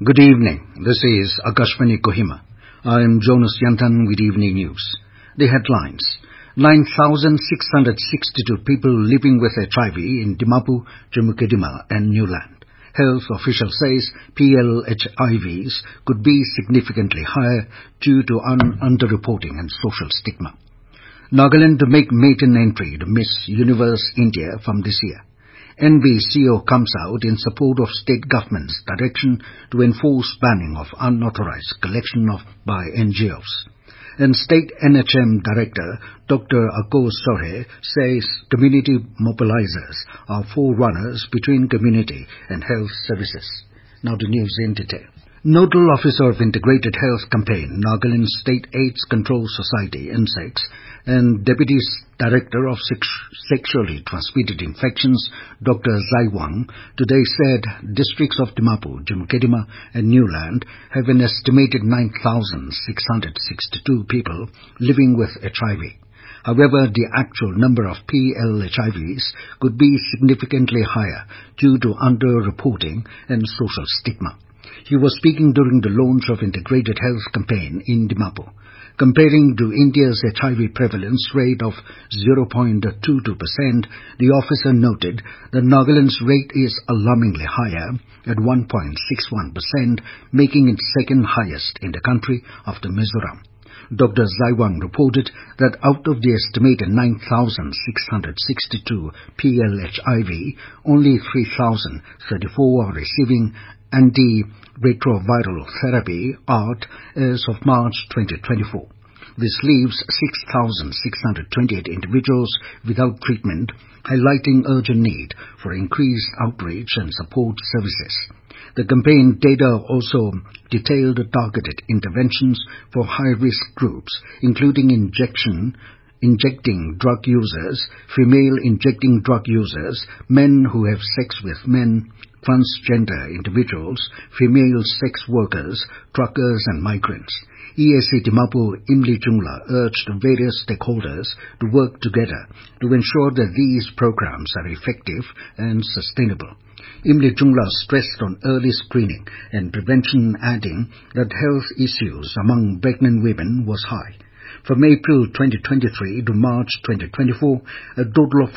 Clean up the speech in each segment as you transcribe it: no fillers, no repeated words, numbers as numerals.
Good evening. This is Akashvani Kohima. I am Jonas Yantan with Evening News. The headlines. 9,662 people living with HIV in Dimapur, Jammu-Kadima and Newland. Health official says PLHIVs could be significantly higher due to underreporting and social stigma. Nagaland to make maiden entry to Miss Universe India from this year. NBCO comes out in support of state government's direction to enforce banning of unauthorized collection by NGOs. And State NHM Director Dr. Akos Sohe says community mobilizers are forerunners between community and health services. Now the news in detail. Nodal Officer of Integrated Health Campaign, Nagaland State AIDS Control Society, NSEX, and Deputy Director of Sexually Transmitted Infections, Dr. Zai Wang, today said districts of Dimapur, Jammu-Kadima and Newland have an estimated 9,662 people living with HIV. However, the actual number of PLHIVs could be significantly higher due to underreporting and social stigma. He was speaking during the launch of Integrated Health Campaign in Dimapur. Comparing to India's HIV prevalence rate of 0.22%, the officer noted that Nagaland's rate is alarmingly higher at 1.61%, making it second highest in the country after Mizoram. Dr. Zaiwang reported that out of the estimated 9,662 PLHIV, only 3,034 are receiving antiretroviral therapy ART as of March 2024. This leaves 6,628 individuals without treatment, highlighting urgent need for increased outreach and support services. The campaign data also detailed targeted interventions for high-risk groups, including injecting drug users, female injecting drug users, men who have sex with men, transgender individuals, female sex workers, truckers and migrants. EAC Dimapur Imli Jungla urged various stakeholders to work together to ensure that these programs are effective and sustainable. Imli Jungla stressed on early screening and prevention, adding that health issues among pregnant women was high. From April 2023 to March 2024, a total of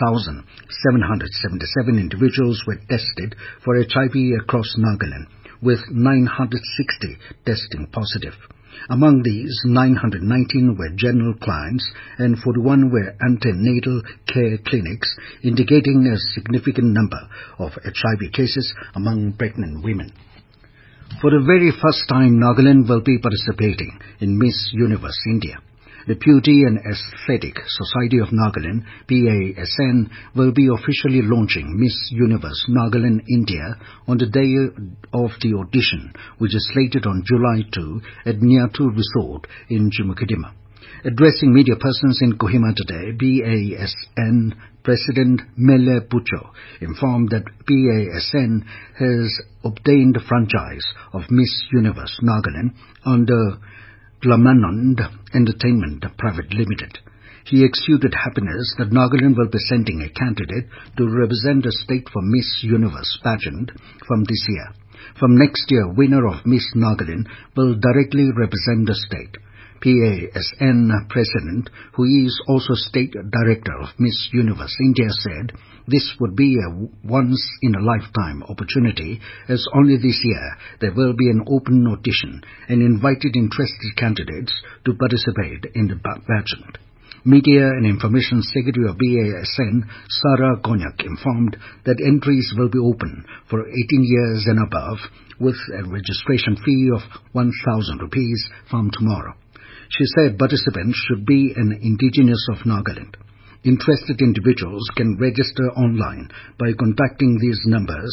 48,777 individuals were tested for HIV across Nagaland, with 960 testing positive. Among these, 919 were general clients and 41 were antenatal care clinics, indicating a significant number of HIV cases among pregnant women. For the very first time, Nagaland will be participating in Miss Universe India. The Beauty and Aesthetic Society of Nagaland, BASN, will be officially launching Miss Universe Nagaland India on the day of the audition, which is slated on July 2 at Niatu Resort in Jammu-Kadima. Addressing media persons in Kohima today, BASN President Mele Pucho informed that BASN has obtained a franchise of Miss Universe Nagaland under Glamanand Entertainment Private Limited. He exuded happiness that Nagaland will be sending a candidate to represent the state for Miss Universe pageant from this year. From next year, winner of Miss Nagaland will directly represent the state. PASN President, who is also State Director of Miss Universe India, said this would be a once-in-a-lifetime opportunity, as only this year there will be an open audition and invited interested candidates to participate in the pageant. Media and Information Secretary of BASN, Sarah Konyak, informed that entries will be open for 18 years and above, with a registration fee of 1,000 rupees from tomorrow. She said participants should be an indigenous of Nagaland. Interested individuals can register online by contacting these numbers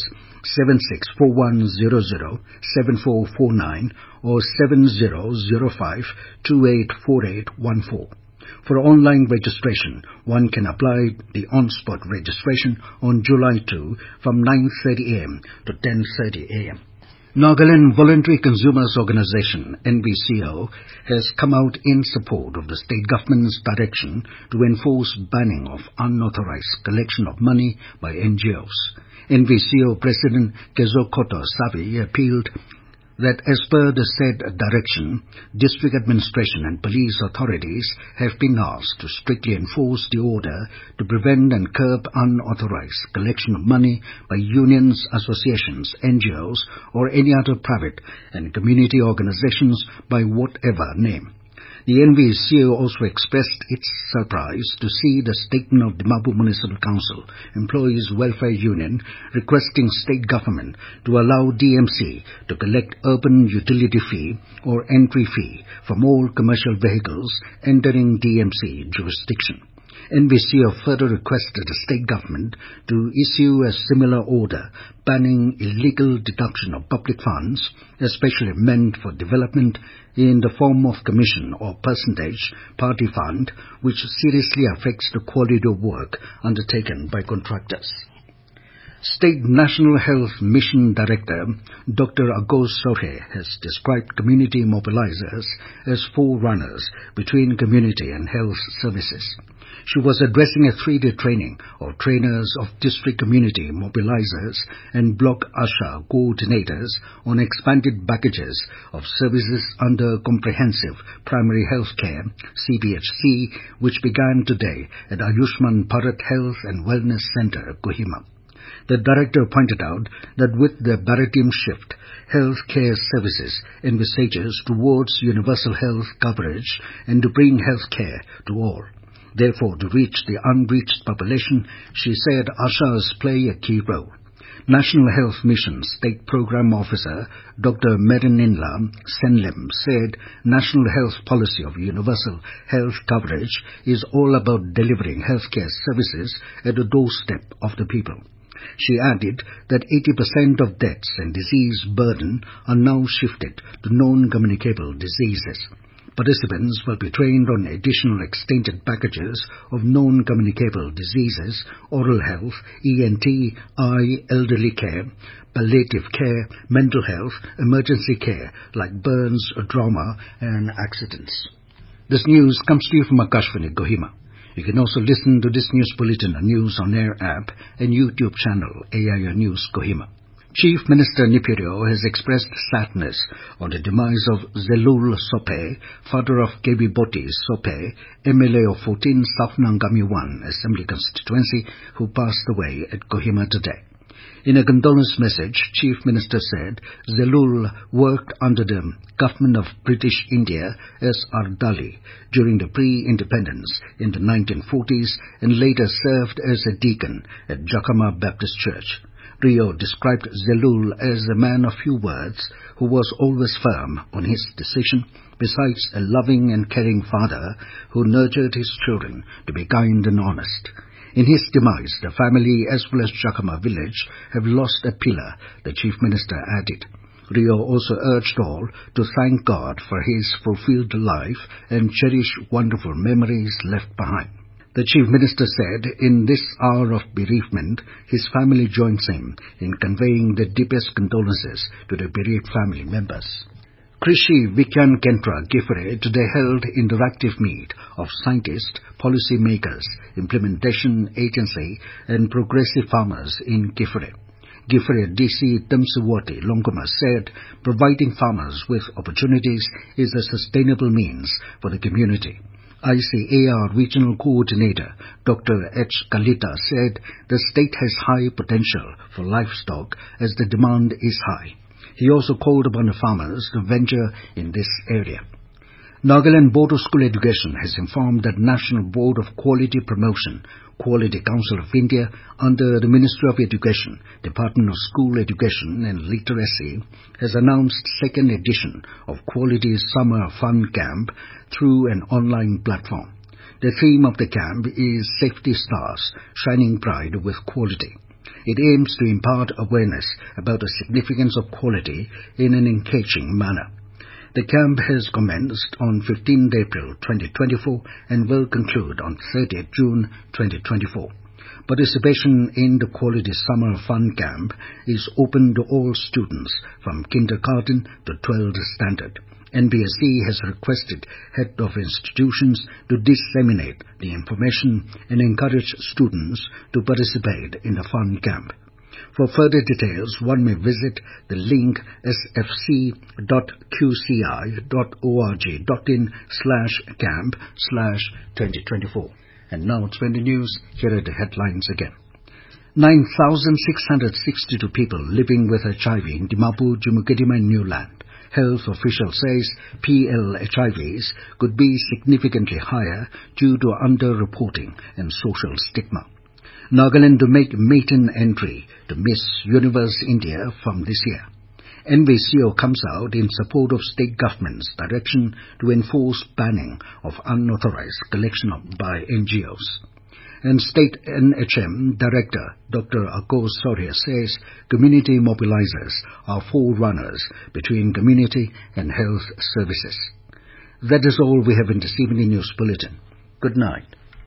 7641007449 or 7005284814. For online registration, one can apply the on-spot registration on July 2 from 9:30 a.m. to 10:30 a.m. Nagaland Voluntary Consumers Organization, NBCO, has come out in support of the state government's direction to enforce banning of unauthorized collection of money by NGOs. NBCO President Kezo Koto Savi appealed that as per the said direction, district administration and police authorities have been asked to strictly enforce the order to prevent and curb unauthorized collection of money by unions, associations, NGOs, or any other private and community organizations by whatever name. The NVCO also expressed its surprise to see the statement of Dimapur Municipal Council Employees Welfare Union requesting state government to allow DMC to collect urban utility fee or entry fee from all commercial vehicles entering DMC jurisdiction. NVCO further requested the state government to issue a similar order banning illegal deduction of public funds, especially meant for development, in the form of commission or percentage party fund, which seriously affects the quality of work undertaken by contractors. State National Health Mission Director Dr. Agos Sohe has described community mobilizers as forerunners between community and health services. She was addressing a 3-day training of trainers of district community mobilizers and block ASHA coordinators on expanded packages of services under Comprehensive Primary Health Care, CPHC, which began today at Ayushman Bharat Health and Wellness Center, Kohima. The director pointed out that with the paradigm shift, health care services envisages towards universal health coverage and to bring health care to all. Therefore, to reach the unreached population, she said ASHAs play a key role. National Health Mission State Program Officer Dr. Merinilla Senlem said National Health Policy of Universal Health Coverage is all about delivering healthcare services at the doorstep of the people. She added that 80% of deaths and disease burden are now shifted to non-communicable diseases. Participants will be trained on additional extended packages of non-communicable diseases, oral health, ENT, eye, elderly care, palliative care, mental health, emergency care like burns, trauma and accidents. This news comes to you from Akashvani, Kohima. You can also listen to this news bulletin on News on Air app and YouTube channel AIR News Kohima. Chief Minister Nipirio has expressed sadness on the demise of Zelul Sope, father of KB Boti Sope, MLA of 14 South Nangami 1 Assembly Constituency, who passed away at Kohima today. In a condolence message, Chief Minister said Zelul worked under the government of British India as Ardali during the pre-independence in the 1940s and later served as a deacon at Jakama Baptist Church. Rio described Zelul as a man of few words who was always firm on his decision, besides a loving and caring father who nurtured his children to be kind and honest. In his demise, the family as well as Jakama village have lost a pillar, the Chief Minister added. Rio also urged all to thank God for his fulfilled life and cherish wonderful memories left behind. The Chief Minister said, in this hour of bereavement, his family joins him in conveying the deepest condolences to the bereaved family members. Krishi Vigyan Kendra Gifre today held interactive meet of scientists, policy makers, implementation agency and progressive farmers in Gifre. Gifre DC Tamsuwati Longoma said providing farmers with opportunities is a sustainable means for the community. ICAR Regional Coordinator Dr. H. Kalita said the state has high potential for livestock as the demand is high. He also called upon the farmers to venture in this area. Nagaland Board of School Education has informed that National Board of Quality Promotion, Quality Council of India, under the Ministry of Education, Department of School Education and Literacy, has announced second edition of Quality Summer Fun Camp through an online platform. The theme of the camp is Safety Stars, Shining Pride with Quality. It aims to impart awareness about the significance of quality in an engaging manner. The camp has commenced on 15th April 2024 and will conclude on 30th June 2024. Participation in the Quality Summer Fun Camp is open to all students from kindergarten to 12th standard. NBSC has requested head of institutions to disseminate the information and encourage students to participate in the fun camp. For further details, one may visit the link sfc.qci.org.in/camp/2024. And now 20 news, here are the headlines again. 9,662 people living with HIV in Dimapur, Jammu Kidima and Newland. Health official says PL-HIVs could be significantly higher due to under-reporting and social stigma. Nagaland to make maiden entry to Miss Universe India from this year. NVCO comes out in support of state government's direction to enforce banning of unauthorized collection by NGOs. And State NHM Director Dr. Akos Soria says community mobilizers are forerunners between community and health services. That is all we have in this evening news bulletin. Good night.